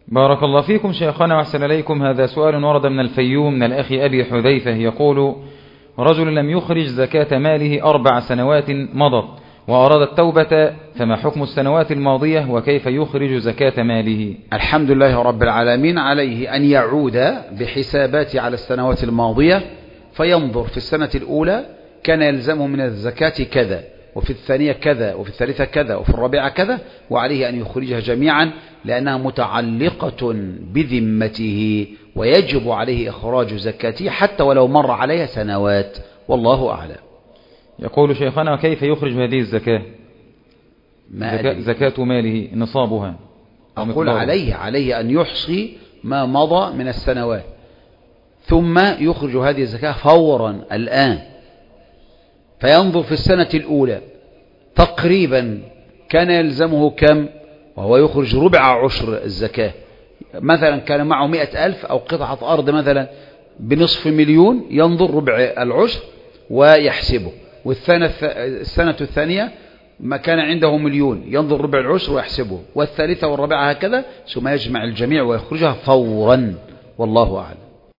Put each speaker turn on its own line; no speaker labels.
بارك الله فيكم شيخنا وأحسن إليكم. هذا سؤال ورد من الفيوم من الأخ أبي حذيفة يقول: رجل لم يخرج زكاة ماله 4 سنوات مضت وأراد التوبة، فما حكم السنوات الماضية وكيف يخرج زكاة ماله؟
الحمد لله رب العالمين. عليه أن يعود بحساباته على السنوات الماضية، فينظر في السنة الأولى كان يلزمه من الزكاة كذا، وفي الثانية كذا، وفي الثالثة كذا، وفي الرابعة كذا، وعليه أن يخرجها جميعا لأنها متعلقة بذمته، ويجب عليه إخراج زكاته حتى ولو مر عليها سنوات، والله أعلم.
يقول شيخنا: كيف يخرج هذه الزكاة؟ زكاة ماله نصابها.
أقول عليه أن يحصي ما مضى من السنوات، ثم يخرج هذه الزكاة فورا الآن، فينظر في السنة الأولى تقريبا كان يلزمه كم، وهو يخرج ربع عشر الزكاة. مثلا كان معه 100,000 أو قطعة أرض مثلا بنصف مليون، ينظر ربع العشر ويحسبه. والسنة الثانية ما كان عنده مليون، ينظر ربع العشر ويحسبه، والثالثة والرابعة هكذا، ثم يجمع الجميع ويخرجها فورا، والله أعلم.